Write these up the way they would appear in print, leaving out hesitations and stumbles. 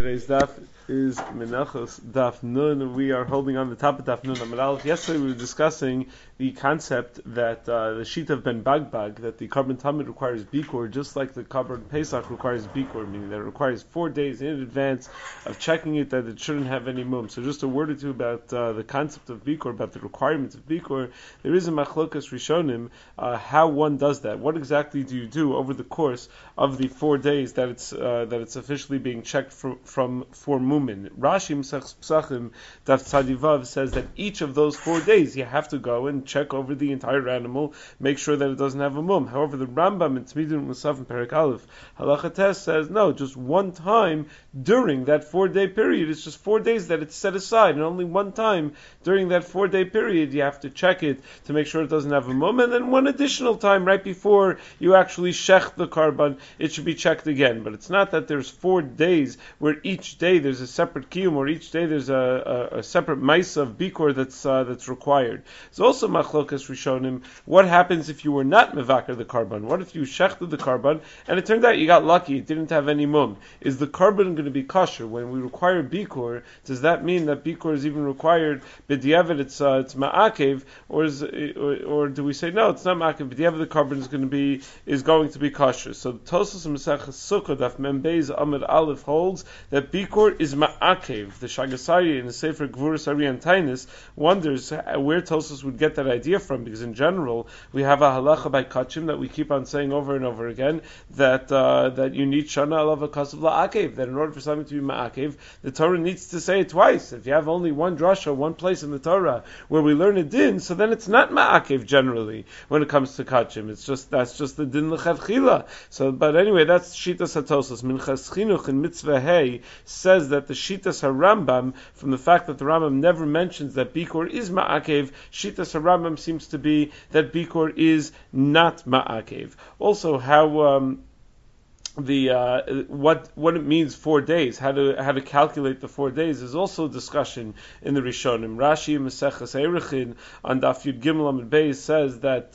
Today's daf is Menachos Daf Nun. We are holding on the top of Daf Nun Amud Aleph. Yesterday we were discussing the concept that the sheet of Ben Bagbag, that the Karban Tamid requires Bikur, just like the Karban Pesach requires Bikur, meaning that it requires 4 days in advance of checking it that it shouldn't have any mum. So just a word or two about the concept of Bikur, about the requirements of Bikur. There is a Machlokas Rishonim, how one does that. What exactly do you do over the course of the 4 days that it's officially being checked for mumin? Rashi Mesech Pesachim Daf Tzadivav says that each of those 4 days you have to go and check over the entire animal, make sure that it doesn't have a mum. However, the Rambam in Tzmidin Musaf in Perek Aleph Halacha Tes says no, just one time during that 4-day period. It's just 4 days that it's set aside, and only one time during that 4-day period you have to check it to make sure it doesn't have a mum, and then one additional time right before you actually shech the karban, it should be checked again. But it's not that there's 4 days where each day there's a separate kiyum, or each day there's a separate maisa of bikur that's required. It's also machlokas rishonim. What happens if you were not mevaker the karban? What if you shechted the karban and it turned out you got lucky, it didn't have any mum? Is the karban going to be kosher? When we require bikur, does that mean that bikur is even required? B'diavad it's ma'akev, or do we say no, it's not ma'akev? B'diavad the karban is going to be kosher. So Tosas Masechah Sukkah Daf Mem Beis Amud Aleph holds that bikur is ma'akev. The Shagasari in the Sefer Gvuras Ari and Tainis wonders where Tosas would get that idea from, because in general we have a halacha by kachim that we keep on saying over and over again that you need shana alav kasav la'akev, that in order for something to be ma'akev, the Torah needs to say it twice. If you have only one drasha, one place in the Torah where we learn a din, so then it's not ma'akev generally when it comes to kachim. That's just the din l'chadchila. So, but anyway, that's Shitas HaTosas. Minchas Chinuch in Mitzvah Hey says that the Shitas HaRambam, from the fact that the Rambam never mentions that Bikur is Ma'akev, Shitas HaRambam seems to be that Bikur is not Ma'akev. Also, how what it means 4 days, how to calculate the 4 days, is also a discussion in the Rishonim. Rashi Maseches Erechin on Daf Yud Gimel Amud Beis says that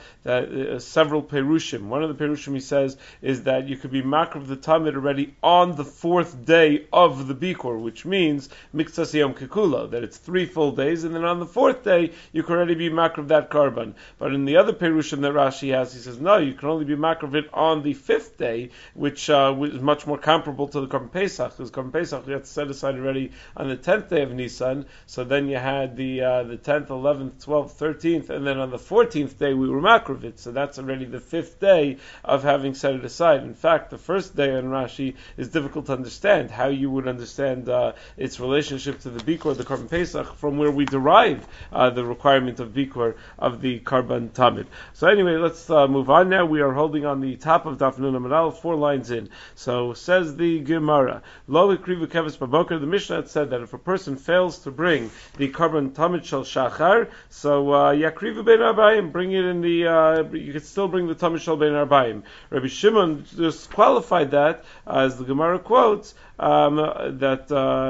several perushim. One of the perushim he says is that you could be makriv the tamid already on the 4th day of the bikur, which means miktzas yom kekula, that it's 3 full days, and then on the 4th day you can already be makriv that karban. But in the other perushim that Rashi has, he says no, you can only be makriv it on the 5th day, which is much more comparable to the Karban Pesach, because Karban Pesach you had to set aside already on the 10th day of Nisan, so then you had the 10th, 11th, 12th, 13th, and then on the 14th day we were makrovit, so that's already the 5th day of having set it aside. In fact, the first day on Rashi is difficult to understand, how you would understand its relationship to the Bikur, the Karban Pesach, from where we derive the requirement of Bikur of the Karban Tamid. So anyway, let's move on now. We are holding on the top of Daf Nun Amud Aleph, 4 lines in. So says the Gemara, Lo ikrivu keves baboker. The Mishnah had said that if a person fails to bring the Karban Tamid shel Shachar, so yakrivu bein arbaim, bring it in the you could still bring the Tamid shel bein arbaim. Rabbi Shimon just qualified that, as the Gemara quotes, that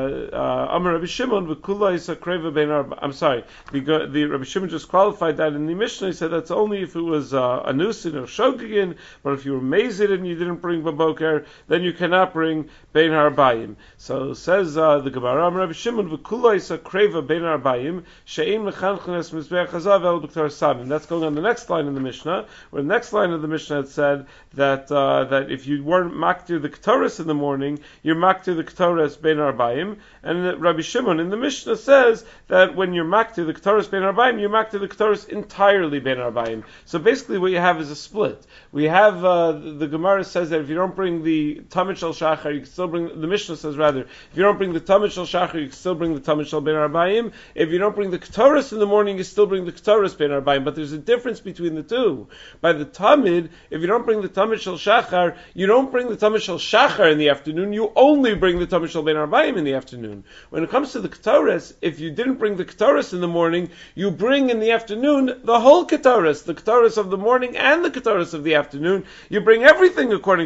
Amar Rabbi Shimon v'kula yisakreva bein arbaim. I'm sorry, the Rabbi Shimon just qualified that in the Mishnah. He said that's only if it was anusin or shogegin, but if you were mazid and you didn't bring baboker, then you cannot bring bein harbayim. So says the Gemara, Amar Rabbi Shimon v'kula yisakreva bein harbayim she'im lechanchanes mizbeach hazav el b'ktar samim. That's going on the next line in the Mishnah, where the next line of the Mishnah had said that if you weren't maktir the k'toras in the morning, you're maktir the k'toras bein arbaim, and Rabbi Shimon in the Mishnah says that when you're maktir the k'toras bein arbaim, you're maktir the k'toras entirely bein arbaim. So basically what you have is a split. We have, the Gemara says that if you don't bring the Tamid shel Shachar, you can still bring, the Mishnah says rather, if you don't bring the Tamid shel Shachar, you can still bring the Tamid shel bein arbaim. If you don't bring the k'toras in the morning, you still bring the k'toras bein arbaim. But there's a difference between the two. By the Tamid, if you don't bring the Tamid shel Shachar, you don't bring the Tamid shel Shachar in the afternoon, you only bring the Tamid shel bein arbaim in the afternoon. When it comes to the k'toras, if you didn't bring the k'toras in the morning, you bring in the afternoon the whole k'toras, the k'toras of the morning and the k'toras of the afternoon. You bring everything according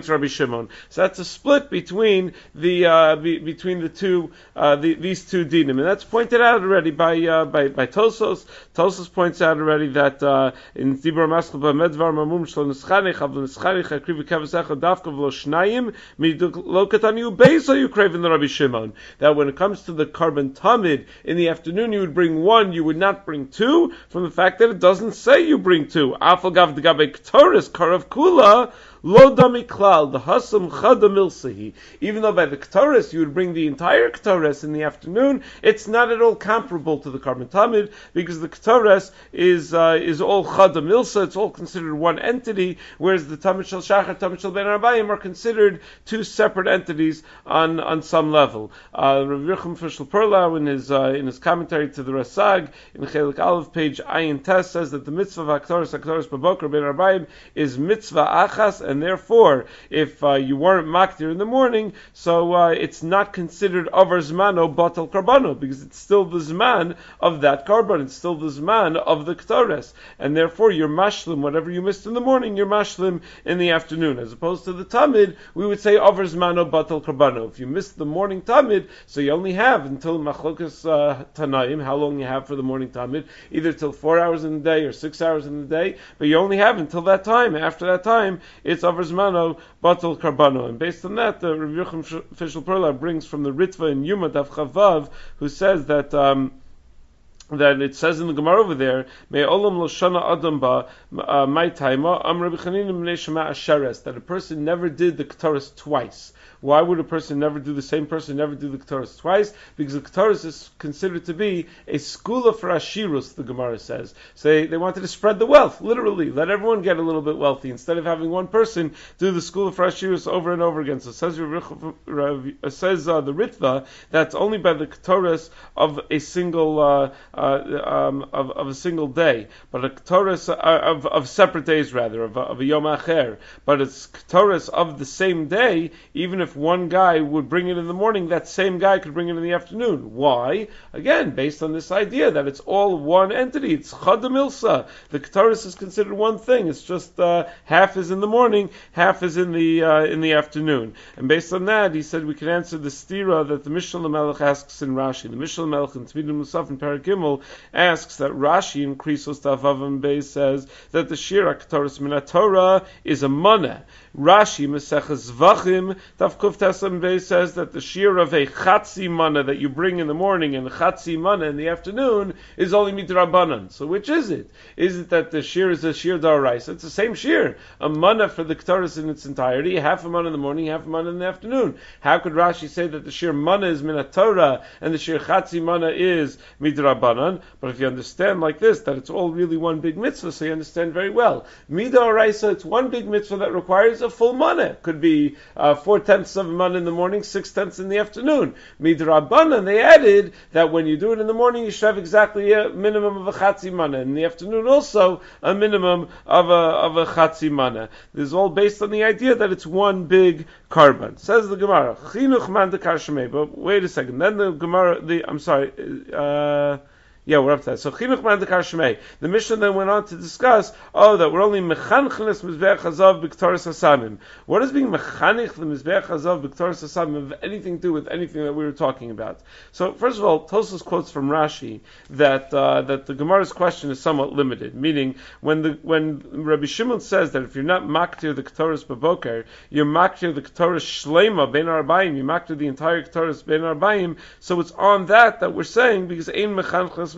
to Rabbi Shimon. So that's a split between between the two these two dinim, and that's pointed out already by Tosos. Tosos points out already that in Dibur Maskal Medvar Mamum Shlo Nischanich Avlo Nischanich Akriv Kavasach Dafka Vlo Shnayim Lo Katanu Beisa you crave in the Rabbi Shimon, that when it comes to the carbon tamid in the afternoon you would bring one, you would not bring two, from the fact that it doesn't say you bring two. Afal Gav Degabe Ktoris Karav Kula Lo Dami Klal the Hasam Chada Milsahi. Even though by the Ktoris you would bring the entire Ktoris in the afternoon, it's not at all comparable to the carbon tamid, because the Ktoris is all Chada Milsa, it's all considered one entity, whereas the Tamid Shel Shachar, Tamid Shel Ben Arbayim are considered two separate entities on some level. Rav Yerucham Fischl Perlau in his commentary to the Rasag in Chelik Aleph page Ayin Tes says that the mitzvah of Aktoris Baboker Ben Arbayim is mitzvah achas, and therefore if you weren't maktir in the morning, so it's not considered avar zmano batal karbano, because it's still the zman of that carbon, it's still the zman of the Ktoris, and therefore you're mashlim whatever you missed in the morning, you're mashlim in the afternoon. As opposed to the tamid, we would say avar zmano batal karbano. If you missed the morning tamid, so you only have until machlokas tanaim, how long you have for the morning tamid, either till 4 hours in the day or 6 hours in the day, but you only have until that time. After that time, it's avar zmano batal karbano. And based on that, the Rav Yerucham Fischl Perlau brings from the Ritva in Yuma Daf Chavav, who says that that it says in the Gemara over there, "May olam lo shana adam ba my taima am Rabbi Chanina b'nei Shema asheres," that a person never did the Ktoris twice. Why would a person never do the same person never do the Ktoris twice? Because the Ktoris is considered to be a skula for Ashirus, the Gemara says. So they wanted to spread the wealth, literally. Let everyone get a little bit wealthy, instead of having one person do the skula for Ashirus over and over again. So says the Ritva, that's only by the Ktoris of a single of a single day, but a Ktoris of separate days rather, of a Yom Acher. But it's Ktoris of the same day, even if one guy would bring it in the morning, that same guy could bring it in the afternoon. Why? Again, based on this idea that it's all one entity. It's Chada Milsa. The Ktoris is considered one thing. It's just half is in the morning, half is in the afternoon. And based on that, he said we can answer the stira that the Mishnah Melech asks in Rashi. The Mishnah Melech in Tvidim Musaf in Perek Gimel asks that Rashi in Krisos Tavavam Bey says that the Shira Ktoris Minatora is a mana. Rashi Mesechas Zvachim Tavkuf Tesam Bey says that the shear of a chatzi mana that you bring in the morning and a chatzi mana in the afternoon is only midrabanan. So which is it? Is it that the shear is a shear daraisa? It's the same shear, a mana for the Ktoris in its entirety, half a mana in the morning, half a mana in the afternoon. How could Rashi say that the shear mana is minatora and the shear chatzi mana is midrabanan? But if you understand like this, that it's all really one big mitzvah, so you understand very well. Midaraisa, it's one big mitzvah that requires a full mana. Could be 4/10 of a mana in the morning, 6/10 in the afternoon. Midrabanan, they added that when you do it in the morning, you should have exactly a minimum of a chatzi mana. In the afternoon, also a minimum of a chatzi mana. This is all based on the idea that it's one big carbon. Says the Gemara, Chinuch man de karshemei. But wait a second. Then the Gemara, we're up to that. So Chinuch man de karshemei. The Mishnah then went on to discuss, that we're only mechanchnes mizbeach hazav b'ktoris hasamim. What does being mechanich the mizbeach hazav b'ktoris hasamim have anything to do with anything that we were talking about? So first of all, Tosfos quotes from Rashi that the Gemara's question is somewhat limited, meaning when Rabbi Shimon says that if you're not maktir the ktoris baboker, you're maktir the ktoris shlema ben arbayim, you maktir the entire ktoris ben arbayim. So it's on that we're saying, because ein mechanchnes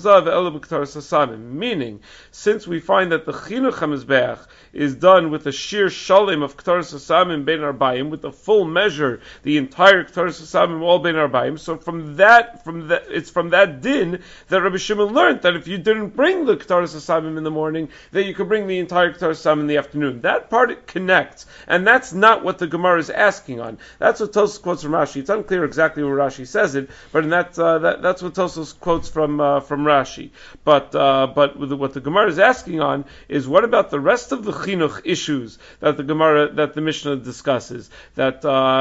meaning, since we find that the chinuch hamizbeach is done with a sheer shalim of k'taras hasamim bein arbayim, with the full measure, the entire k'taras hasamim all bein arbayim. So from that, it's from that din that Rabbi Shimon learned that if you didn't bring the k'taras hasamim in the morning, that you could bring the entire k'taras hasamim in the afternoon. That part connects, and that's not what the Gemara is asking on. That's what Tosfos quotes from Rashi. It's unclear exactly where Rashi says it, but in that's what Tosfos quotes from from Rashi. But what the Gemara is asking on is, what about the rest of the chinuch issues that the Mishnah discusses? That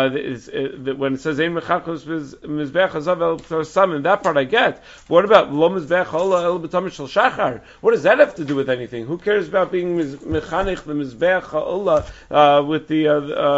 when it says ein mechachos mizbeach hazav el b'tor samim, that part I get. But what about lo mizbeach ola el b'tamid shel shachar? What does that have to do with anything? Who cares about being mechanech the mizbeach ola with the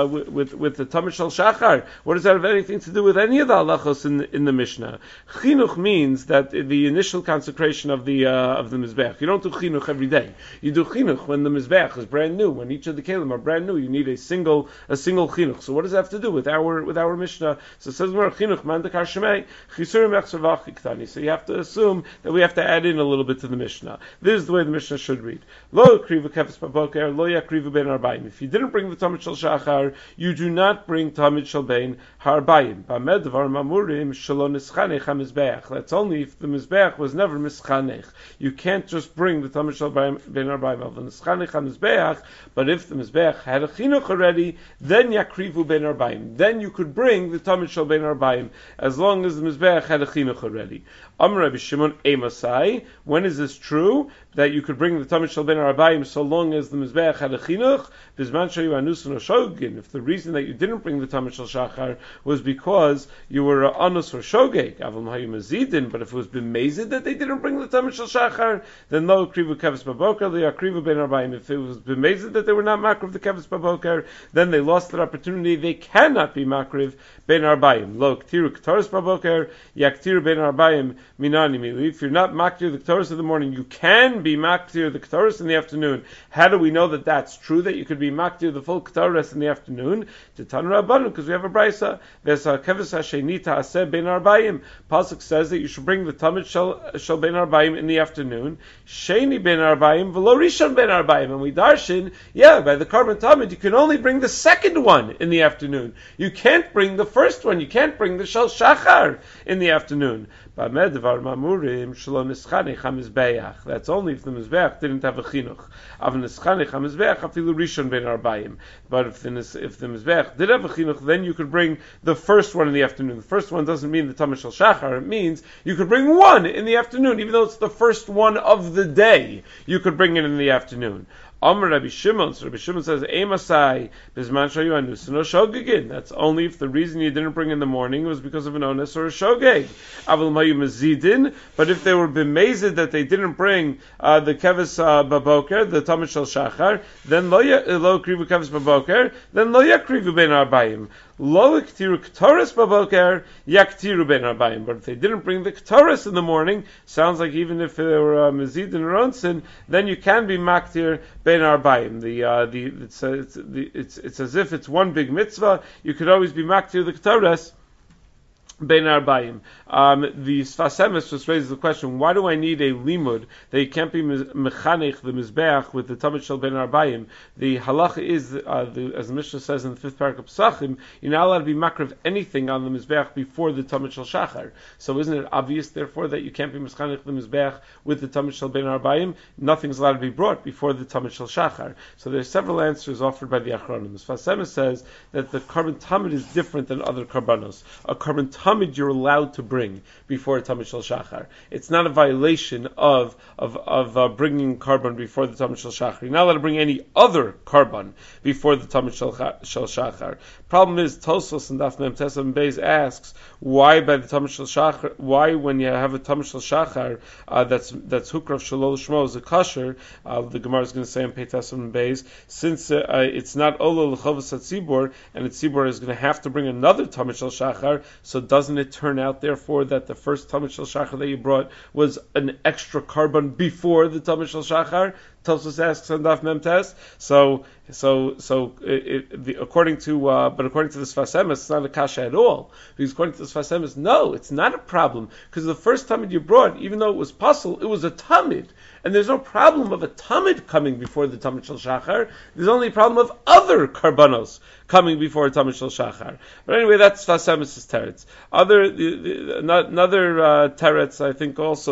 tamid shel shachar? What does that have anything to do with any of the halachos in the Mishnah? Chinuch means that the initial consecration of the mizbeach. You don't do chinuch every day. You do chinuch when the mizbeach is brand new. When each of the kelim are brand new, you need a single chinuch. So what does that have to do with our Mishnah? So it says more chinuch mandakar shemei chisurim echsavach iktani. So you have to assume that we have to add in a little bit to the Mishnah. This is the way the Mishnah should read. Lo yakrivu kefes baboker, lo yakrivu ben arbaim. If you didn't bring the tamid shel shachar, you do not bring tamid shel ben harbaim. B'amed dvar mamurim shelo nischanech hamizbeach. That's only if the mizbeach was never mischanech. You can't just bring the tamid shel ben arbaim of the nischanech hamizbeach. But if the mizbeach had a chinuch already, then yakrivu ben arbaim. Then you could bring the tamid shel ben arbaim as long as the mizbeach had a chinuch already. Amar Rabbi Shimon emasai. When is this true that you could bring the tamid shel ben arbaim so long as the mizbeach had a chinuch? Bizman shayu anusun or shogin. If the reason that you didn't bring the tamid shel shachar was because you were anus or shogeg, aval mahayu mazidin. But if it was b'mezid that they didn't bring the tamid shel shachar, then lo krivu keves baboker li akrivu ben arbaim. If it was b'mezid that they were not makriv the keves baboker, then they lost their opportunity. They cannot be makriv ben arbaim. Lo ktiru k'toris baboker yaktiru ben arbaim minani mili. If you're not maktir the k'toris of the morning, you can be maktir the k'toris in the afternoon. How do we know that that's true, that you could be maktir the full k'toris in the afternoon? T'tan Rabbanu, because we have a brisa. V'esa keves hasheni ta'aseh ben arbaim. Pasuk says that you should bring the tamid shel ben arbaim in the afternoon. Sheni ben arbaim v'lo rishon ben arbaim. And we darshan, by the carbon tamid, you can only bring the second one in the afternoon. You can't bring the first one. You can't bring the shel shachar in the afternoon. That's only if the mizbeach didn't have a chinuch. But if the mizbeach did have a chinuch, then you could bring the first one in the afternoon. The first one doesn't mean the tamid shel shachar. It means you could bring one in the afternoon, even though it's the first one of the day. You could bring it in the afternoon. Amar Rabbi Shimon. So Rabbi Shimon says, "Emasai bizman shayu anusin or shogegin." That's only if the reason you didn't bring in the morning was because of an onus or a shogeg. Aval mayu mazidin. But if they were b'mezid that they didn't bring the keves baboker, the tamid shel shachar, then lo krivu keves baboker, then lo yakrivu ben arbaim. Lo iktiru k'toris baboker, yaktiru ben arbaim. But if they didn't bring the k'toris in the morning, sounds like even if they were mazidin or onsin, then you can be maktir ben arbaim. It's as if it's one big mitzvah. You could always be maktir the k'toris ben arbaim. The Sfas Emes just raises the question: why do I need a limud that you can't be mechanech the mizbeach with the tamid shel ben arbaim? The halacha is, as the Mishnah says in the 5th parak of Pesachim, you're not allowed to be makriv anything on the mizbeach before the tamid shel shachar. So isn't it obvious, therefore, that you can't be mechanech the mizbeach with the tamid shel ben arbaim? Nothing's allowed to be brought before the tamid shel shachar. So there's several answers offered by the Achronim. The Sfas Emes says that the carbon tamid is different than other karbanos. A carbon tamid you're allowed to bring before tamid shel shachar. It's not a violation of bringing carbon before the tamid shel shachar. You're not allowed to bring any other carbon before the tamid shel shachar. Problem is, Tosfos and Daf Mem Tesam Beis asks, why by the tamid shel shachar? Why when you have a tamid shel shachar that's hukrav shalol shmo is a kosher? The Gemara is going to say in Pei Tesam Beis, since it's not olo l'chovas hatzibor, and the tzibor is going to have to bring another tamid shel shachar, so doesn't it turn out therefore that the first tamid shel shachar that you brought was an extra carbon before the tamid shel shachar? Tosfos asks on Daf Mem Tes. According to the Sfas Emes, it's not a kasha at all. Because according to the Sfas Emes, no, it's not a problem. Because the first tamid you brought, even though it was pasul, it was a tamid. And there's no problem of a tamid coming before the tamid shel shachar. There's only a problem of other karbanos coming before a tamid shel shachar. But anyway, that's Sfas Emes' teretz. Another teretz, I think, also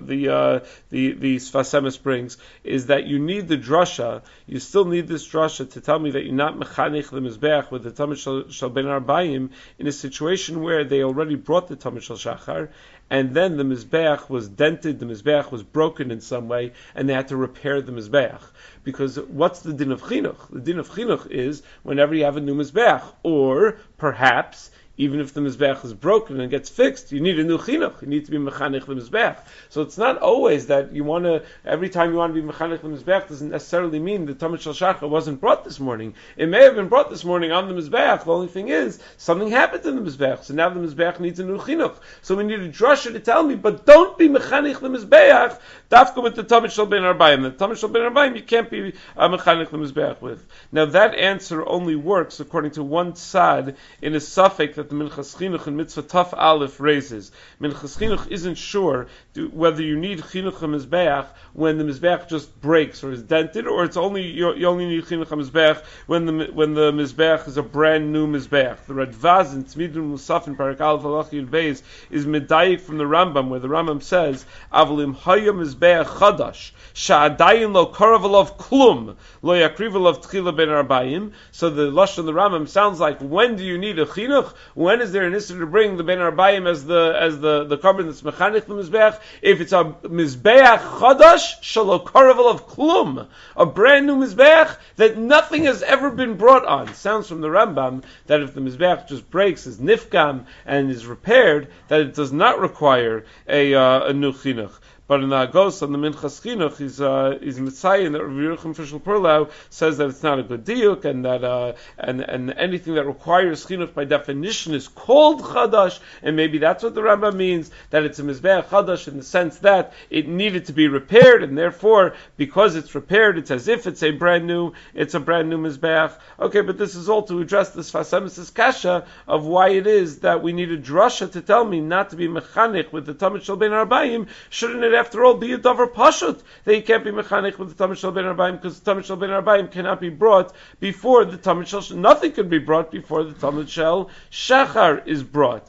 the Sfas Emes brings is that you need the drasha. You still need this drasha to tell me that you're not mechanich the mizbeach with the tamid shel ben arbayim in a situation where they already brought the tamid shel shachar, and then the mizbeach was dented, the mizbeach was broken in some way, and they had to repair the mizbeach. Because what's the din of chinuch? The din of chinuch is whenever you have a new mizbeach, or perhaps even if the mizbeach is broken and gets fixed, you need a new chinuch. You need to be mechanech the mizbeach. So it's not always that you want to, every time you want to be mechanech the mizbeach doesn't necessarily mean the tamid shel shachar wasn't brought this morning. It may have been brought this morning on the mizbeach. The only thing is, something happened in the mizbeach. So now the mizbeach needs a new chinuch. So we need a drasha to tell me, but don't be mechanech the mizbeach, dafka with the tamid shel ben arbayim. The tamid shel ben arbayim you can't be mechanech the mizbeach with. Now that answer only works according to one side in a suffix that the Minchas Chinuch in Mitzvah Taf Aleph raises. Minchas Chinuch isn't sure whether you need Chinuch HaMizbeach when the Mizbeach just breaks or is dented, or it's only you only need Chinuch HaMizbeach when the Mizbeach is a brand new Mizbeach. The Radvaz in Tzmidun Musaf in Parak Aleph Halach Yud Beis is medayik from the Rambam, where the Rambam says, Avalim Haya Mizbeach Chadash Sha'adayin Lo Karav Alav Klum Lo Yakriv Alav Tchila Ben Arbayim. So the Lashon of the Rambam sounds like, when do you need a Chinuch? When is there an issue to bring the Ben Arbayim as the carbon that's mechanich the Mizbeach? If it's a Mizbeach Chadash, Shalo Karavel of Klum, a brand new Mizbeach that nothing has ever been brought on. Sounds from the Rambam that if the Mizbeach just breaks, is nifgam, and is repaired, that it does not require a new chinuch. But in the Agos on the Minchas Chinuch, he's Mitzayin that Rabbi Yerucham Fishel Perlau says that it's not a good diuk, and that and anything that requires Chinuch by definition is called Chadash, and maybe that's what the Rambam means, that it's a Mizbeach Chadash in the sense that it needed to be repaired, and therefore, because it's repaired, it's as if it's a brand new Mizbeach. Okay, but this is all to address this Sfas Emes' kasha of why it is that we need a drasha to tell me not to be mechanich with the tamid shel ben arbayim. Shouldn't it after all be a davar pashut that you can't be mechanich with the tamid shel ben arbayim, because the tamid shel ben arbayim cannot be brought before the tamid shel, nothing can be brought before the tamid shel shachar is brought.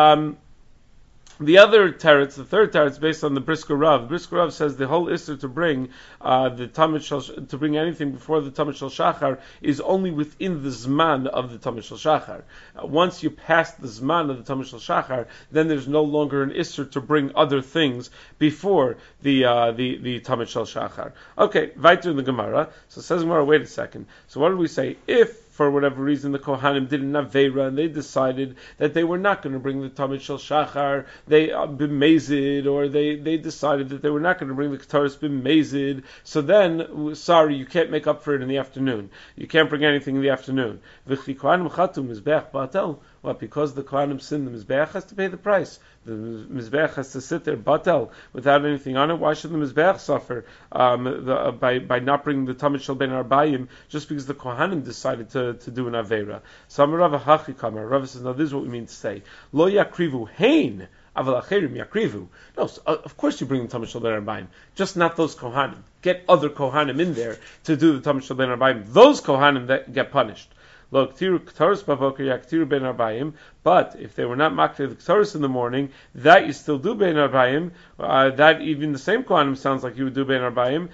The other teretz, the third teretz, based on the Brisker Rav. The Brisker Rav says the whole issur to bring the tamid shel, to bring anything before the tamid shel shachar is only within the zman of the tamid shel shachar. Once you pass the zman of the tamid shel shachar, then there's no longer an issur to bring other things before the tamid shel shachar. Okay, weiter in the Gemara. So it says Gemara, wait a second. So what did we say? If for whatever reason the Kohanim did an Aveira and they decided that they were not going to bring the Tamid Shel Shachar, they b'mezid, or they decided that they were not going to bring the Ketaris b'mezid, so then, sorry, you can't make up for it in the afternoon. You can't bring anything in the afternoon. V'chi Kohanim chatu mizbeach batel. What? Because the Kohanim sinned, the Mizbeach has to pay the price. The Mizbeach has to sit there, batel, without anything on it. Why should the Mizbeach suffer by not bringing the Tamid Shel Ben Arbayim just because the Kohanim decided to do an Aveira? So Rav Hachi Kamar. Rav says, no, this is what we mean to say. Lo yakrivu hein. No, so, of course you bring the Tamid Shel Ben Arbayim, just not those Kohanim. Get other Kohanim in there to do the Tamid Shel Ben Arbayim. Those Kohanim that get punished. But if they were not maktir the ktaris in the morning, that you still do bein arbayim. That even the same kohanim sounds like you would do bein arbayim.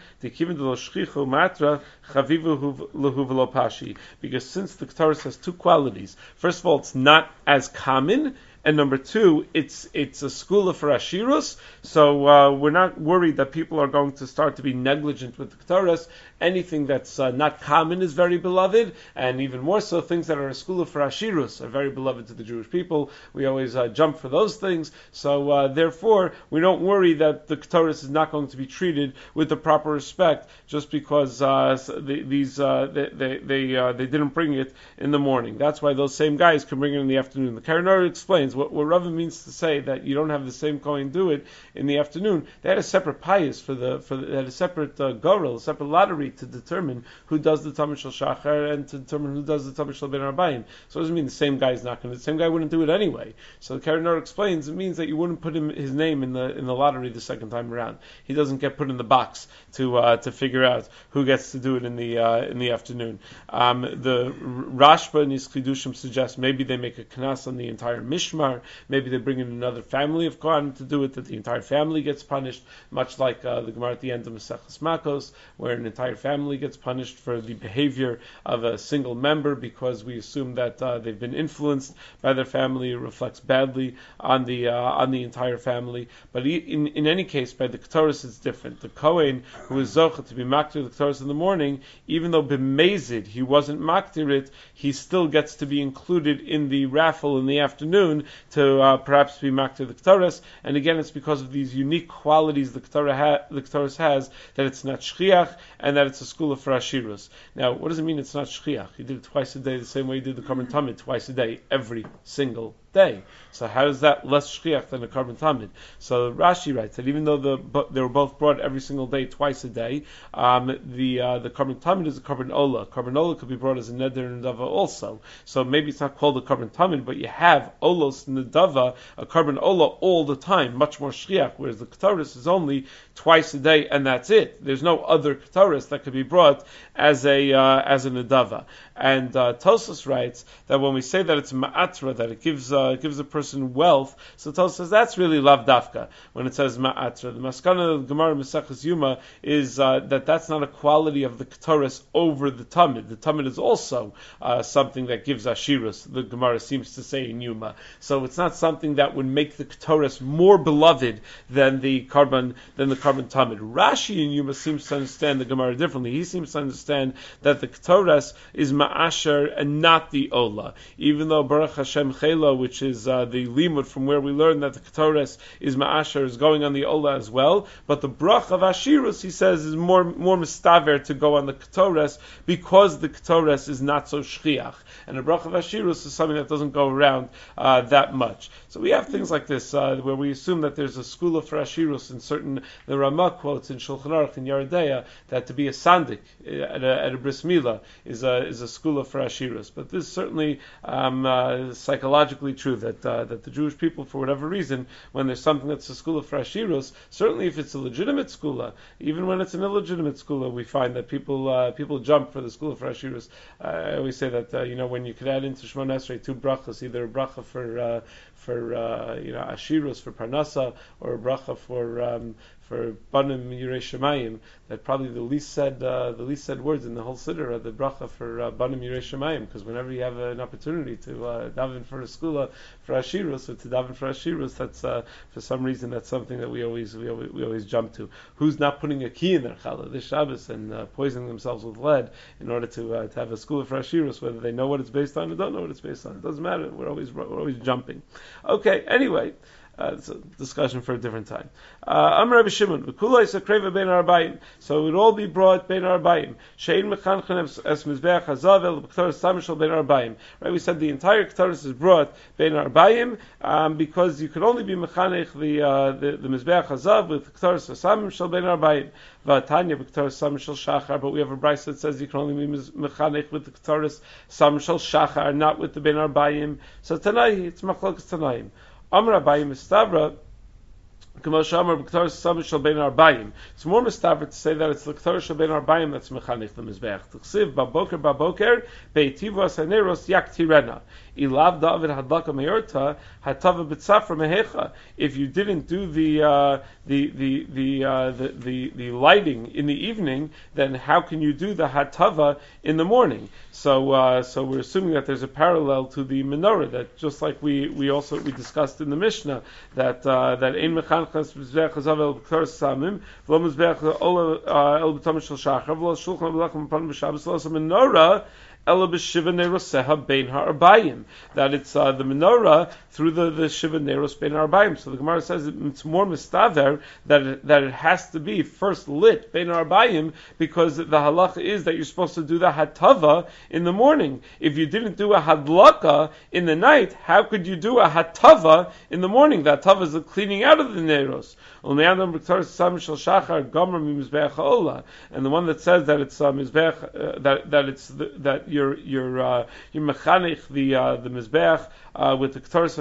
Because since the ktaris has two qualities, first of all, it's not as common. And number two, it's a school for Ashirus, so we're not worried that people are going to start to be negligent with the Ketaras. Anything that's not common is very beloved, and even more so, things that are a school for Ashirus are very beloved to the Jewish people. We always jump for those things, so therefore we don't worry that the Ketaras is not going to be treated with the proper respect just because they didn't bring it in the morning. That's why those same guys can bring it in the afternoon. The Karanor explains what Rava means to say that you don't have the same Kohen do it in the afternoon. They had a separate pious they had a separate gorel, a separate lottery to determine who does the Tamid Shel Shachar and to determine who does the Tamid Shel Ben Arbayim. So it doesn't mean the same guy is not going to. The same guy wouldn't do it anyway. So the Karanor explains it means that you wouldn't put his name in the lottery the second time around. He doesn't get put in the box to figure out who gets to do it in the afternoon. The Rashba in his Chidushim suggests maybe they make a knas on the entire Mishmar. Tamar. Maybe they bring in another family of Kohanim to do it, that the entire family gets punished, much like the Gemara at the end of Maseches Makos, where an entire family gets punished for the behavior of a single member because we assume that they've been influenced by their family. It reflects badly on the entire family. But in any case, by the Ketores it's different. The Kohen who is Zocha to be Maktir the Ketores in the morning, even though b'mezid he wasn't Maktir it, he still gets to be included in the raffle in the afternoon to perhaps be Maktir the Ketores. And again, it's because of these unique qualities the Ketores has, that it's not Shchiach and that it's a school of Farashirus. Now, what does it mean it's not Shchiach? He did it twice a day, the same way he did the Karban Tamid, twice a day, every single day. So how is that less shchiach than a Karban Tamid? So Rashi writes that even though they were both brought every single day, twice a day, the Karban Tamid is a Karban Ola. Karban Ola could be brought as a Neder and Dava also. So maybe it's not called a Karban Tamid, but you have Olos and Dava, a Karban Ola all the time, much more shchiach, whereas the Ketores is only twice a day and that's it. There's no other Ketores that could be brought as a Nedava. And Tosfos writes that when we say that it's Ma'atra, that it gives a person wealth, so Tosfos says that's really Lav Dafka when it says Ma'atra. The Maskana of the Gemara Maseches Yuma is that that's not a quality of the Ketores over the Tamid. The Tamid is also something that gives Ashirus, the Gemara seems to say in Yuma. So it's not something that would make the Ketores more beloved than the Karban Tamid. Rashi in Yuma seems to understand the Gemara differently. He seems to understand that the Ketores is Ma'asher and not the Ola. Even though Baruch Hashem Chela, which is the limud from where we learn that the Ketores is Ma'asher, is going on the Ola as well, but the Brach of Ashirus, he says, is more mistaver to go on the Ketores because the Ketores is not so shchiach. And the Brach of Ashirus is something that doesn't go around that much. So we have things like this where we assume that there's a school for Ashirus in certain, the Ramah quotes in Shulchan Aruch in Yeridea that to be a sandik at a bris milah is a school for Ashirus. But this is certainly psychologically true that the Jewish people, for whatever reason, when there's something that's a school for Ashirus, certainly if it's a legitimate skula, even when it's an illegitimate skula, we find that people jump for the school for Ashirus. I always say that when you could add into Shemona Esrei two brachas, either a bracha for Ashirus, for Parnasa, or a bracha for Banim Yirei Shemayim, that probably the least said words in the whole siddur are the bracha for Banim Yirei Shemayim, because whenever you have an opportunity to daven for a skula for Ashirus or to daven for Ashirus, that's for some reason that's something that we always jump to. Who's not putting a key in their challah this Shabbos and poisoning themselves with lead in order to have a skula for Ashirus, whether they know what it's based on or don't know what it's based on? It doesn't matter. We're always jumping. Okay. Anyway. It's a discussion for a different time. Amar Rabbi Shimon, v'kulay sakreva bein arbaim. So it would all be brought bein arbaim. Shein mechanchen es mizbeach hazav el b'ktoros samishal bein arbaim. Right? We said the entire ktoros is brought bein arbaim because you could only be mechanech the mizbeach hazav with ktoros samishal bein arbaim. V'atanya b'ktoros samishal shachar. But we have a brayso that says you can only be mechanech with the ktoros samishal shachar, not with the bein arbaim. So tonight it's machlokas tanaim. Amar Abayim Mistavra, K'moshe Amar B'Ktoros Samim Shel Bein Arbayim. It's more mistavra to say that it's the K'toros Shel Bein Arbayim that's mechanich the mizbeach. T'chsiv Baboker Beitivu Asaneros Yaktirena. Ilav David Hadlaka Meyorta Hatava B'Tzafra Mehecha. If you didn't do the lighting in the evening, then how can you do the Hatava in the morning? So we're assuming that there's a parallel to the menorah, that just like we discussed in the Mishnah that ein mechanchas mizbeach hazav el b'ktoros samim v'lo mizbeach el b'tam shel shachar v'lo shulchan v'lachem upon b'shabbos v'lo menorah ela b'shiva neroseha bein ha'arbayim, that it's the menorah through the shiva neros bein ha'arbayim. So the Gemara says it's more mistaver that it has to be first lit bein ha'arbayim, because the halacha is that you're supposed to do the hatava in the morning. If you didn't do a hadlaka in the night, how could you do a hatava in the morning? The hatava is the cleaning out of the neros. And the one that says that it's mizbeach, that you're mechanich the mizbeach with the k'toros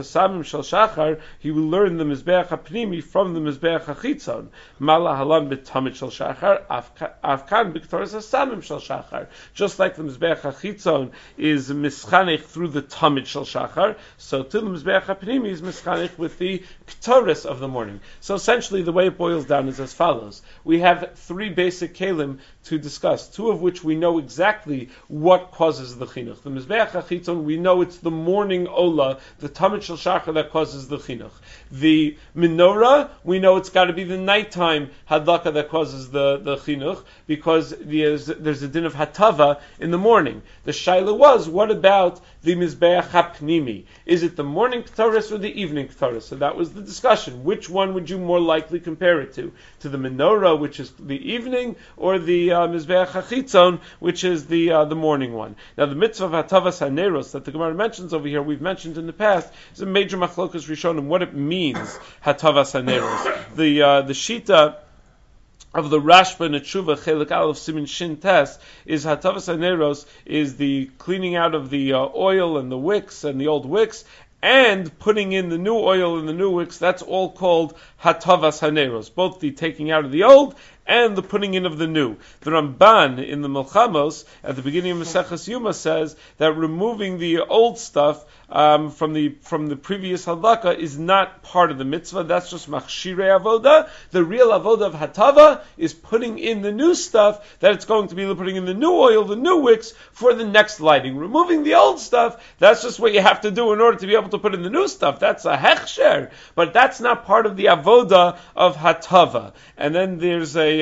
Hasamim Shel Shachar, he will learn the Mizbeach HaPnimi from the Mizbeach HaChitzon. Mala Halan B'Tamid Shel Shachar, Afkan B'Ktoras Hasamim Shel Shachar. Just like the Mizbeach HaChitzon is mischanech through the Tamid Shel Shachar, so too the Mizbeach HaPnimi is mischanech with the Ktoras of the morning. So essentially the way it boils down is as follows. We have three basic kelim to discuss, two of which we know exactly what causes the chinuch. The Mizbeach HaChitzon, we know it's the morning ola, the Tamid Shel Shachar that causes the chinuch. The menorah, we know it's got to be the nighttime hadlaka that causes the chinuch, because there's a din of hatava in the morning. The shaila was, what about the Mizbeach HaPnimi? Is it the morning k'taris or the evening k'taris? So that was the discussion. Which one would you more likely compare it to? To the menorah, which is the evening, or the Mizbeach HaChitzon, which is the morning one? Now the mitzvah of Hatavas HaNeros that the Gemara mentions over here, we've mentioned in the past, is a major machlokas rishonim, what it means, Hatavas HaNeros. The shita of the Rashba and Tshuva Chelik Aleph Simin Shin Tes is Hatavas HaNeros is the cleaning out of the oil and the wicks and the old wicks, and putting in the new oil and the new wicks. That's all called Hatavas HaNeros, both the taking out of the old and the putting in of the new. The Ramban in the Melchamos at the beginning of Maseches Yuma says that removing the old stuff from the previous halakha is not part of the mitzvah. That's just machshirei avoda. The real avoda of hatava is putting in the new stuff, that it's going to be putting in the new oil, the new wicks for the next lighting. Removing the old stuff, that's just what you have to do in order to be able to put in the new stuff. That's a hechsher, but that's not part of the avoda of hatava. And then there's the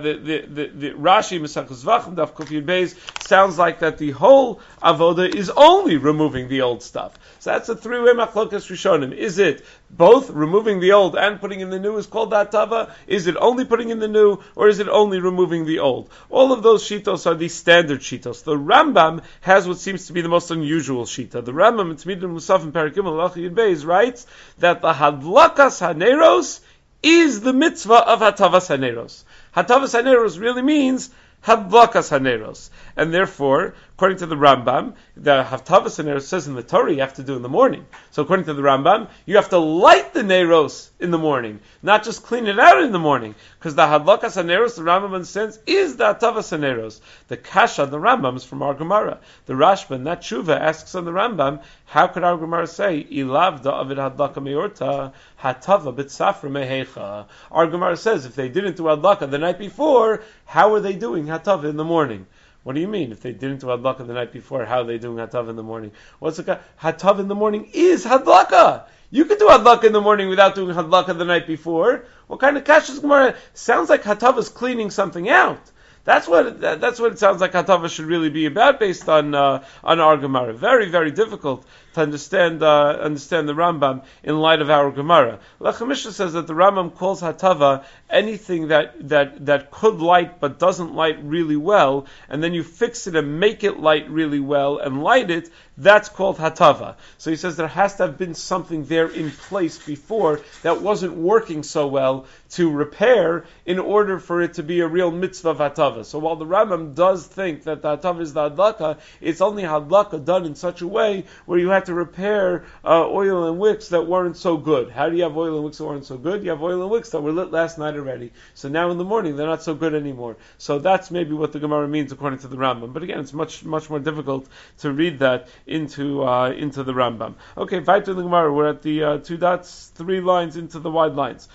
Rashi Mesachos Zvachim Daf Kuf Yud Beis sounds like that the whole avoda is only removing the old stuff. So that's a three-way machlokas rishonim. Is it both removing the old and putting in the new is called hatava? Is it only putting in the new, or is it only removing the old? All of those shitos are the standard shitos. The Rambam has what seems to be the most unusual shita. The Rambam in Tmidim Musaf in Perek Gimel Halacha Yud Beis writes that the hadlakas haneros is the mitzvah of Hatavas HaNeros. Hatavas HaNeros really means Hadlakas HaNeros. And therefore, according to the Rambam, the Hatavas HaNeros says in the Torah you have to do in the morning. So according to the Rambam, you have to light the Neros in the morning, not just clean it out in the morning. Because the Hadlakas HaNeros, the Rambam understands, is the Hatavas HaNeros. The Kasha, the Rambam, is from our Gemara. The Rashba, that Tshuva, asks on the Rambam, how could our Gemara say, Ilavda avid hadlaka meorta, hatava b'tzafra mehecha? Our Gemara says, if they didn't do hadlaka the night before, how are they doing hatava in the morning? What do you mean? If they didn't do hadlaka the night before, how are they doing hatava in the morning? What's the hatava in the morning is hadlaka. You could do hadlaka in the morning without doing hadlaka the night before. What kind of kashrus Gemara? Sounds like hatava is cleaning something out. That's what it sounds like hatava should really be about, based on our Gemara. Very, very difficult to understand the Rambam in light of our Gemara. Lechem Mishnah says that the Rambam calls hatava anything that could light but doesn't light really well, and then you fix it and make it light really well and light it. That's called hatava. So he says there has to have been something there in place before that wasn't working so well to repair in order for it to be a real mitzvah of hatava. So while the Rambam does think that the hatava is the hadlaka, it's only hadlaka done in such a way where you have to repair oil and wicks that weren't so good. How do you have oil and wicks that weren't so good? You have oil and wicks that were lit last night already. So now in the morning they're not so good anymore. So that's maybe what the Gemara means according to the Rambam. But again, it's much more difficult to read that into the Rambam. Okay, weiter in the Gemara. We're at the 2 dots, 3 lines into the wide lines.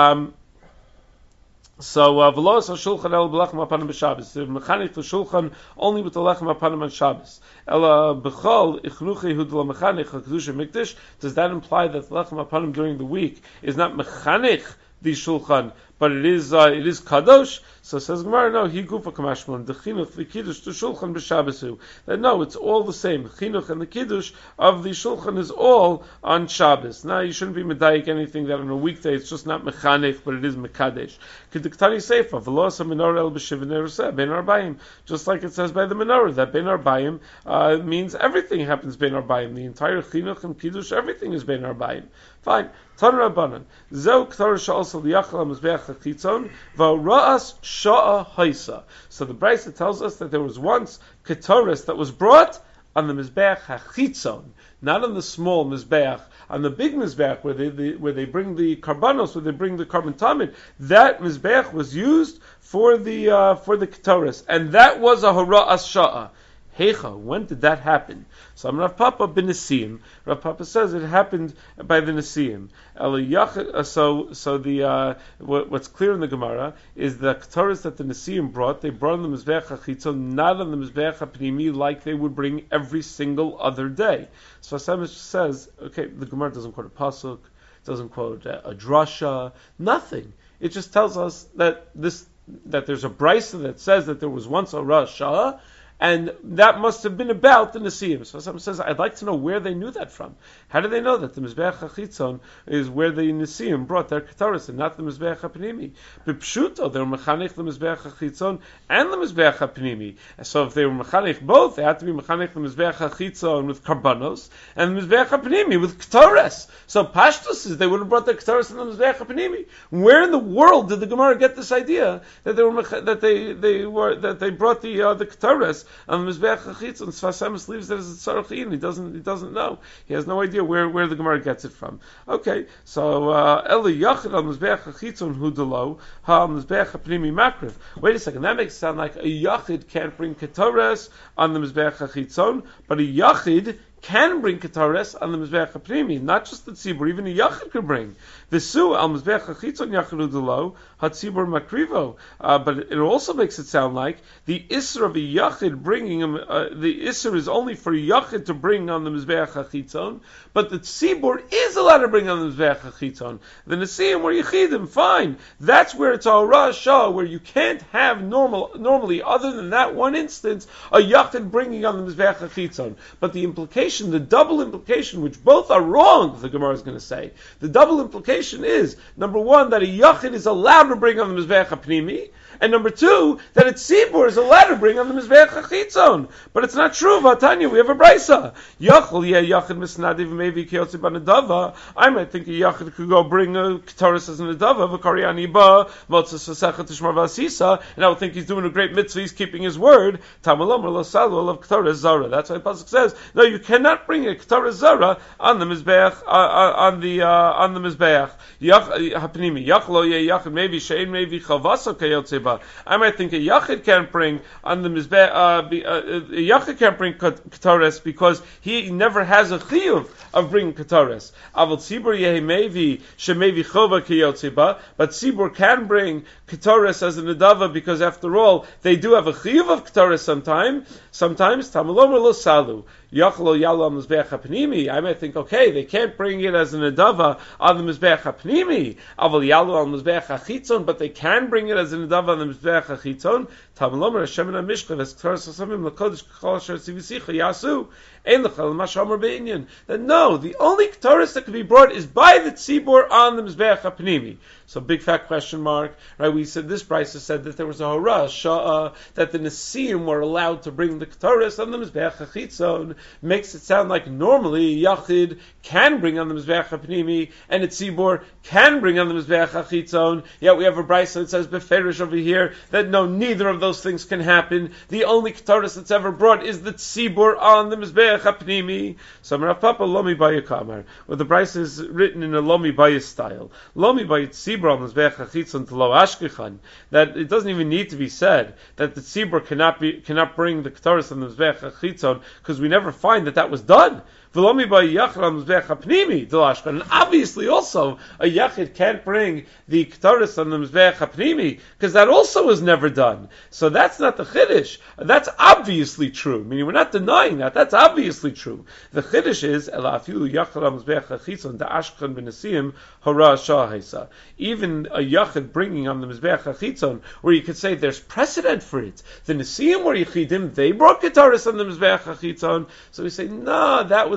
So v'los hashulchan el b'lechem hapanim b'Shabbos. The mechanech the shulchan only with the lechem hapanim on Shabbos. Ela b'chol ichnuchi hudla mechanech hakedusha mikdash. Does that imply that the lechem hapanim during the week is not mechanech the shulchan, but it is kadosh? So says Gemara, no, he gufa kamashmon, the chinuch, the kiddush, the shulchan b'Shabbosu. That no, it's all the same. The chinuch and the kiddush of the shulchan is all on Shabbos. Now, you shouldn't be medayik anything that on a weekday it's just not mechanech, but it is mekadesh. K'diktani seifa, v'lo asa menorah el b'shivin eruseh, ben arbayim. Just like it says by the menorah, that ben arbayim means everything happens ben arbayim. The entire chinuch and kiddush, everything is ben arbayim. Fine. Tan Rabbanan. Zeu k'tar sha'asal liyachal ha-mizbeach ha-chitzon, v'ra'as sha'a haisa. So the Brisa tells us that there was once ketoris that was brought on the Mizbeach HaChitzon, not on the small Mizbeach, on the big Mizbeach where they bring the karbanos, where they bring the carbon tamid. That Mizbeach was used for the Ketoris, and that was a Hora'as Sha'ah. Hecha, when did that happen? So Rav Papa ben Nesiim. Rav Papa says it happened by the Nesiim. What's clear in the Gemara is the Ketoris that the Nesiim brought. They brought on the Mizbeach HaChitzon, not on the Mizbeach HaPnimi, like they would bring every single other day. So Hashem says, okay, the Gemara doesn't quote a pasuk, doesn't quote a drasha, nothing. It just tells us that there's a brisa that says that there was once a Rosh Hashanah, and that must have been about the Nesiim. So someone says, I'd like to know where they knew that from. How do they know that the Mizbeach HaChitzon is where the Nesiim brought their Ketoris and not the Mizbeach HaPnimi? B'pshuto, they were mechanech the Mizbeach HaChitzon and the Mizbeach HaPnimi. So if they were mechanech both, they had to be mechanech the Mizbeach HaChitzon with karbanos and the Mizbeach HaPnimi with Ketoris. So Pashtus is they would have brought their Ketoris and the Mizbeach HaPnimi. Where in the world did the Gemara get this idea that they brought the Ketoris on the Mizbeach HaChitzon? Sfas Emes leaves that as a tzarech in. He doesn't know. He has no idea where the Gemara gets it from. Okay, so Eli Yachid on Mizbeach HaChitzon Hudalo Ha Mizbeach HaPnimi Makriv. Wait a second, that makes it sound like a Yachid can't bring Ketores on the Mizbeach HaChitzon, but a Yachid can bring Ketores on the Mizbeach HaPnimi, not just the Tzibur, even a Yachid could bring. The Su al Mizbeach HaChitzon Yachid Udalo HaTzibur Makrivo. But it also makes it sound like the Isser of a Yachid bringing him, the Isser is only for a Yachid to bring on the Mizbeach HaChitzon, but the Tzibur is allowed to bring on the Mizbeach HaChitzon. The Nesiim were Yechidim, fine. That's where it's a Rosh Hashanah, where you can't have normally, other than that one instance, a Yachid bringing on the Mizbeach HaChitzon. But the implication, the double implication, which both are wrong, the Gemara is going to say. The double implication is, number one, that a Yachid is allowed to bring on the Mizbeach HaPnimi, and number two, that a Tzibur is allowed to bring on the Mizbeach HaChitzon. But it's not true, Vatanya, we have a Brisa. Yachol yeh Yachid misnadiv maybe kiyotzi banadava. I might think a Yachid could go bring a Ketoris as an Adava, v'kariani ba, motzas v'secha tishmar v'asisa, and I would think he's doing a great mitzvah, he's keeping his word. Tamalom lo salu of Ketoris zara. That's why the pasuk says, no, you cannot bring a Ketoris zara on the Mizbeach, on the Mizbeach. HaPnimi. Yachlo yeh Yachid maybe shein maybe chavasa kiyotzi. I might think a Yachid can't bring on the Mizbeach, a Yachid can't bring Ketores because he never has a chiyuv of bringing Ketores. Aval Tzibur yehi mevi shemevi chova kiyotziba, but Tzibur can bring Ketores as an Adava because after all, they do have a chiyuv of Ketores sometimes, Tamalom lo salu. Yachlo yalo on Mizbeach HaPnimi. I might think, okay, they can't bring it as an Adava on the Mizbeach HaPnimi. Aval yalo on Mizbeach HaChitzon, but they can bring it as an Adava on the Mizbeach HaChitzon. Tamalomer Hashem and HaMishkav as Ketoras HaSamim LaKodesh K'chol Asher Tzivisicha Yasu. Ein L'chal Mashamar Be'inyan. That no, the only Ketoras that can be brought is by the Tzibur on the Mizbeach HaPnimi. So big fat question mark, right? We said this Brisa said that there was a Hora Sha'ah, that the Nesiim were allowed to bring the Ketoras on the Mizbeach HaChitzon. Makes it sound like normally Yachid can bring on the Mizbeach HaPnimi and a Tzibur can bring on the Mizbeach HaChitzon. Yet we have a Brisa that says Beferish over here that no, neither of those things can happen. The only Ketoras that's ever brought is the Tzibur on the Mizbeach HaPnimi. So Rav Papa Lomi Baya Kamar, where the Brisa is written in a Lomi Baya style. Lomi Baya Tzibur on Mizbeach HaChitzon to Lo Ashkechan, that it doesn't even need to be said that the Tzibur cannot bring the Ketoras on the Mizbeach HaChitzon, because we never find that was done. And obviously also a Yachid can't bring the Ketoris on the Mizbeach HaPnimi, because that also was never done. So that's not the Chiddush. That's obviously true. Meaning we're not denying that. That's obviously true. The Chiddush is even a Yachid bringing on the Mizbeach HaChitzon, where you could say there's precedent for it. The Nesiim were Yechidim, they brought Ketoris on the Mizbeach HaChitzon. So we say, no, that was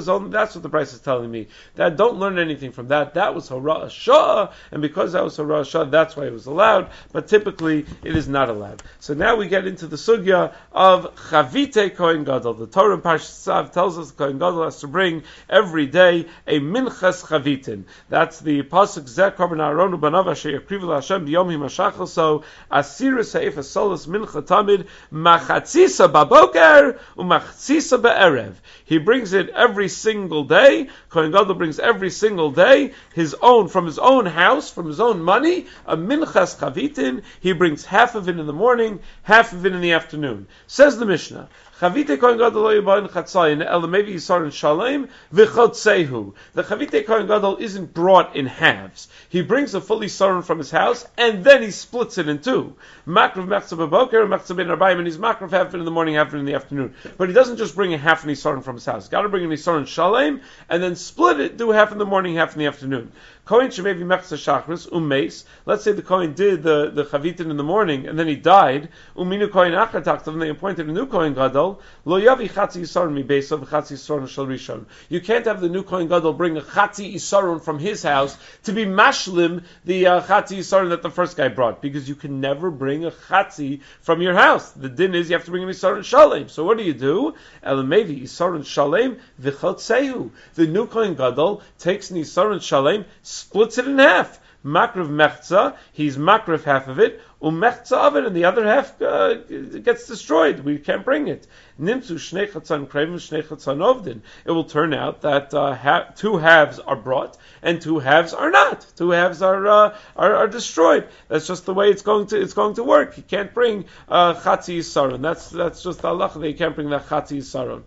that's what the price is telling me. That don't learn anything from that. That was Hora Shah, and because that was Hora Shah, that's why it was allowed, but typically it is not allowed. So now we get into the sugya of Chavite Kohen Gadol. The Torah in Parshas Tzav tells us the Kohen Gadol has to bring every day a minchas chavitin. That's the pasuk Zeh Korban Aaron u'banav asher yakrivu LaHashem b'yom himashachal. So asira seif asolas mincha tamid machatzisa baboker u'machatzisa be'erev. He brings it every single day. Kohen Gadol brings every single day from his own house, from his own money, a minchas chavitin. He brings half of it in the morning, half of it in the afternoon. Says the Mishnah, Chavite Kohen Gadol lo yibayin chatzayin elamevi yisarin shalem v'chotzehu. The Chavite Kohen Gadol isn't brought in halves. He brings a full yisarin from his house and then he splits it in two. Makrav mechza b'boker, mechza ben arbayim, and he's makrav half it in the morning, half it in the afternoon. But he doesn't just bring a half an yisarin from his house. He's got to bring an yisarin shalem and then split it, do half in the morning, half in the afternoon. Kohen shemevi mechza shachris umeis. Let's say the Kohen did the chavitin in the morning and then he died. Uminu Kohen achar taktav, and they appointed a new Kohen Gadol. Lo yavi chatzi yisaron mi beisav v'chatzi yisaron shel rishon. You can't have the new Kohen Gadol bring a chatzi yisaron from his house to be mashlim the chatzi yisaron that the first guy brought, because you can never bring a chatzi from your house. The din is you have to bring an yisaron shalem. So what do? Elamevi yisaron shalem v'chotzehu. The new Kohen Gadol takes an yisaron shalem, splits it in half. Makrav mechza, he's makrav half of it, umechza of it, and the other half gets destroyed. We can't bring it. Nimtzu shnei chatzan krevim shnei chatzan ovdin. It will turn out that two halves are brought and two halves are not. Two halves are destroyed. That's just the way it's going to work. You can't bring chatzi yisaron. That's just the halacha that you can't bring that chatzi yisaron.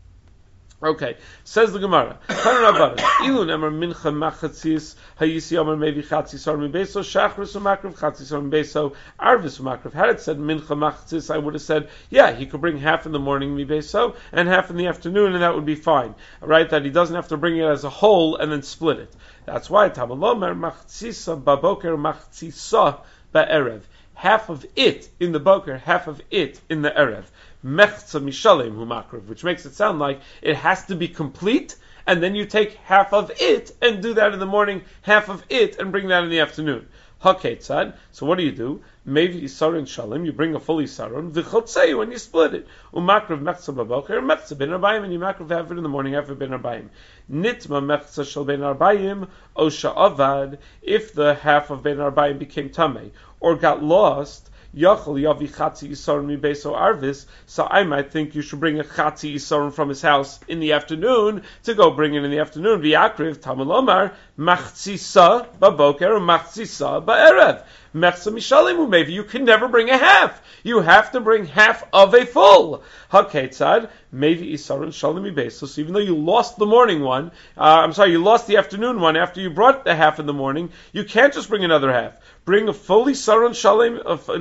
Okay, says the Gemara. Ilun emar mincha machatzis hayisi amar mevi chatzi sar mi beso shachris u'makrav chatzi sar mi beso arvis u'makrav. Had it said mincha machatzis, I would have said, yeah, he could bring half in the morning mi beso and half in the afternoon, and that would be fine, right? That he doesn't have to bring it as a whole and then split it. That's why Tamalomer machatzisa baboker machatzisa ba'erev. Half of it in the boker, half of it in the erev. Mechza mishalem hu makrav, which makes it sound like it has to be complete, and then you take half of it and do that in the morning, half of it and bring that in the afternoon. Haketzad. So what do? Maybe yisaron shalem, you bring a full yisaron, v'chotzei, when you split it. Umakrav mechza baboker, mechza ben arbayim, and you makrav half it in the morning, half it ben arbayim. Nitma mechza shel ben arbayim, o sha'avad, if the half of ben arbayim became tamei, or got lost, Yachol yavi chatzi yisaron mi beso arvis. So I might think you should bring a chatzi yisaron from his house in the afternoon to go bring it in the afternoon. V'yakriv tamalomar machtzisa baboker or machtzisa ba'erev. Mechza mishalim, maybe you can never bring a half. You have to bring half of a full. Haketzad, maybe isaron shalom beso. So even though you lost the morning one, you lost the afternoon one after you brought the half in the morning, you can't just bring another half. Bring a fully isaron shalom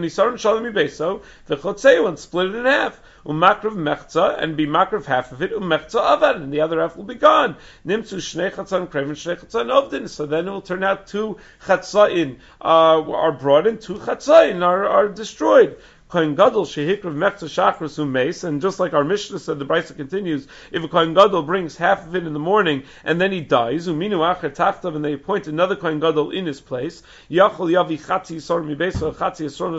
beso, v'chotzeu, and split it in half. Umakrav mechza, and be makrav half of it, umechza avad, and the other half will be gone. Nimtzu shnei chatzan krevin shnei chatzan ovdin. So then it will turn out two chatzain are brought in, two chatzain are destroyed. Kohen Gadol shehikriv mechza shachris umeis, and just like our Mishnah said, the Brisa continues, if a Kohen Gadol brings half of it in the morning and then he dies, uminu acher tachtav, and they appoint another Kohen Gadol in his place, yachol yavi chatzi yisor mibeso, chatzi yisor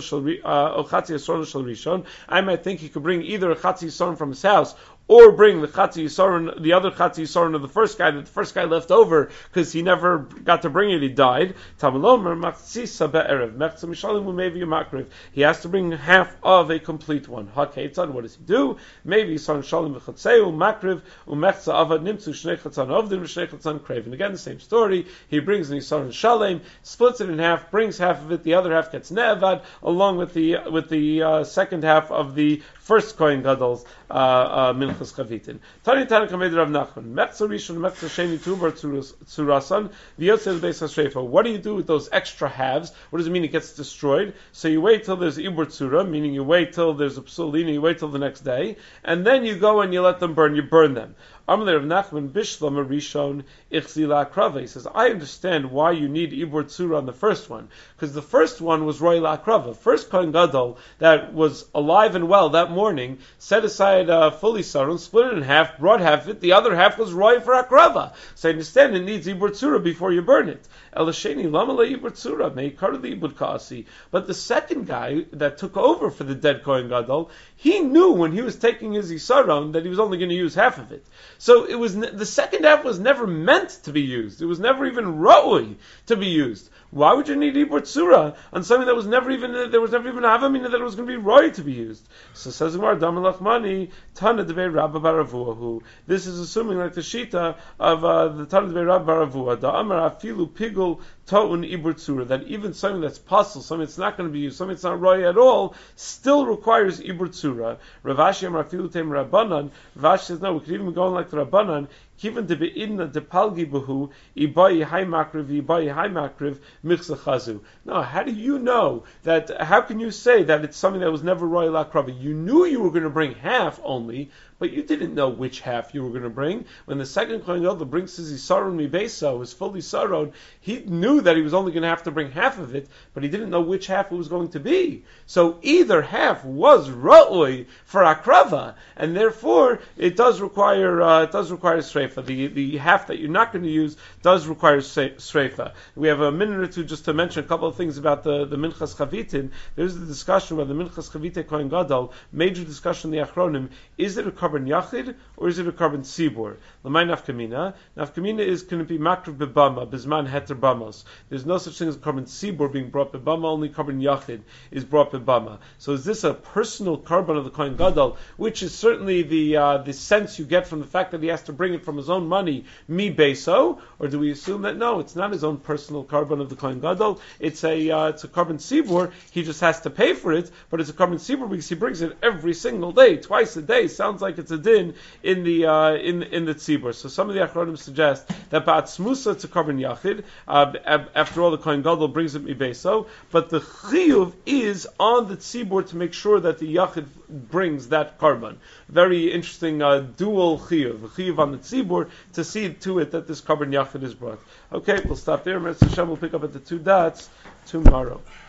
shel rishon. I might think he could bring either a chatzi yisor from his house, or bring the chatzi yisaron, the other chatzi yisaron of the first guy that the first guy left over because he never got to bring it, he died. Tamalomer machtzisa be'erev mechza mishalim u'mevi makriv. He has to bring half of a complete one. Haketzad, what does he do? Maybe yisaron shalim v'chatzeu makriv u'mechza avad nimtzu shnei chatzan ovdin v'shnei chatzan krev. And again, the same story. He brings an yisaron shalim, splits it in half, brings half of it, the other half gets ne'avad, along with the second half of the first Kohen Gadol's minchas chavitin. Tani Tana Kamed Rav Nachman. Mechza rishon, mechza sheni tubar tzurasan v'yotzel beis hashrefa. What do you do with those extra halves? What does it mean it gets destroyed? So you wait till there's ibur tzura, meaning you wait till there's a psulina, you wait till the next day, and then you go and you let them burn. You burn them. Amalei Rav Nachman Bishlam Rishon Ichzi La'akrava. He says, I understand why you need Ibur Tzura on the first one, because the first one was Roy La'akrava. First Kohen Gadol that was alive and well that morning set aside fully sarun, split it in half, brought half of it, the other half was Roy for Akrava. So I understand it needs Ibur Tzura before you burn it. Elasheni Lamala Ibur Tzura Meikar Ibur Kasi. But the second guy that took over for the dead Kohen Gadol, he knew when he was taking his Isaron that he was only going to use half of it. So it was the second half was never meant to be used. It was never even Ra'ui to be used. Why would you need Ibur Tzura on something that was never even there was never even Havamina that it was going to be Ra'ui to be used? So says Gemara, Damalach Mani Tana Debei Rabba Baravuahu. This is assuming like the Shita of the Tana Debei Rabba Baravua. Da Amar Afilu Pigul Ta'un Ibur Tzura, that even something that's puzzle, something that's not going to be used, something that's not Ra'ui at all, still requires Ibur Tzura. Rav Ashi Amar Afilu Teim Rabbanan. Rav Ashi says no, we could even go on like the Rabbanan. Kiven de beidna de palgi behu ibai high makriv michsa chazu. Now, how do you know that? How can you say that it's something that was never royal akravi? You knew you were going to bring half only, but you didn't know which half you were going to bring. When the second Kohen Gadol brings his Yisarun Mibesa, was fully Sarod, he knew that he was only going to have to bring half of it, but he didn't know which half it was going to be. So either half was Ra'ui for Akrava, and therefore it does require Sreifa. The half that you're not going to use does require Sreifa. We have a minute or two just to mention a couple of things about the Minchas Chavitin. There's the discussion about the Minchas Chavite Kohen Gadol, major discussion in the Achronim. Is it a carbon yachid or is it a carbon tzibur? L'may nafkamina. Nafkamina is going to be makriv bebama, bizman heter bamos. There's no such thing as carbon tzibur being brought bebama, only carbon yachid is brought bebama. So is this a personal carbon of the Kohen Gadol, which is certainly the sense you get from the fact that he has to bring it from his own money, mi beso, or do we assume that no, it's not his own personal carbon of the Kohen Gadol, it's a carbon tzibur, he just has to pay for it, but it's a carbon tzibur because he brings it every single day, twice a day. Sounds like it's a din in the tzibur. So some of the achronim suggest that ba'atzmusa it's a carbon yachid. After all, the Kohen Gadol brings it mibeso, but the chiyuv is on the tzibur to make sure that the yachid brings that carbon. Very interesting dual chiyuv on the tzibur to see to it that this carbon yachid is brought. Okay, we'll stop there. Mr. Hashem will pick up at the two dots tomorrow.